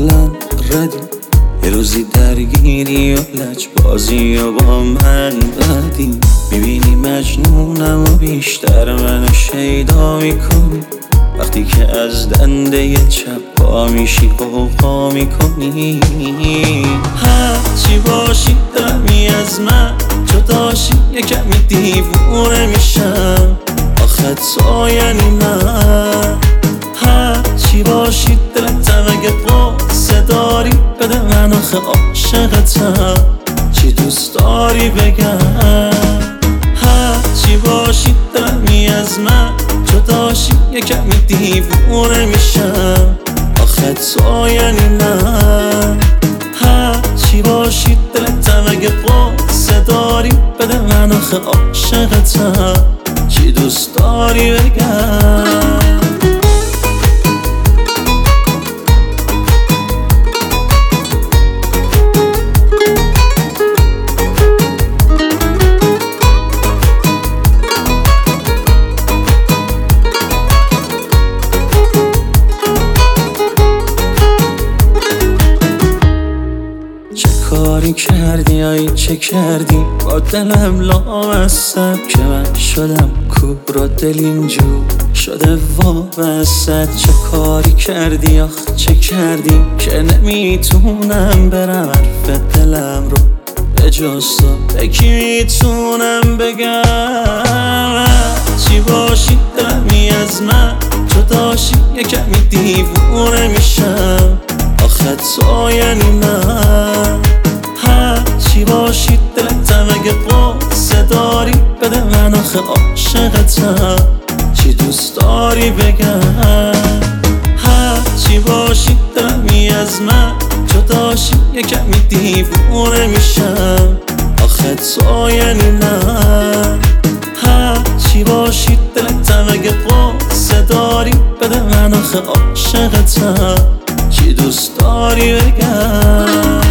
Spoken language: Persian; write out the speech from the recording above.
کاملا ردی، یه روزی درگیری و لجبازی و با من بدی. میبینی مجنونم و بیشتر منو شیدا میکنی، وقتی که از دنده چپ پا میشی قوقا میکنی. هرچی باشی دمی از من جداشی، یه کمی دیوونه میشم آخه تو یعنی من. هرچی باشی دلتم اگه قصه داری بده من آخه عاشقتم، چی دوست داری بگم. هرچی باشی دلمی از من جداشی، یه کمی دیوونه میشم آخه تو یعنی من. هرچی باشی دلتم اگه قصه داری بده من آخه عاشقتم، چی دوست داری بگم. کاری کردی آی چه کردی با دلم لامصب، که من شدم کور و دل اینجور شده وابسته. چه کاری کردی آخ چه کردی که نمیتونم برم حرف دلم رو به جز تو به کی میتونم بگم. چی باشی دلمی از من جداشی، یه کمی دیوونه میشم آخه تو یعنی من. هرچی باشی دلتم اگه قصه داری بده من آخه عاشقتم، چی دوست داری بگم. هرچی باشی دلمی از من جداشی، یه کمی دیوونه میشم آخه تو یعنی من. هرچی باشی دلتم اگه قصه داری بده من آخه عاشقتم، چی دوست داری بگم.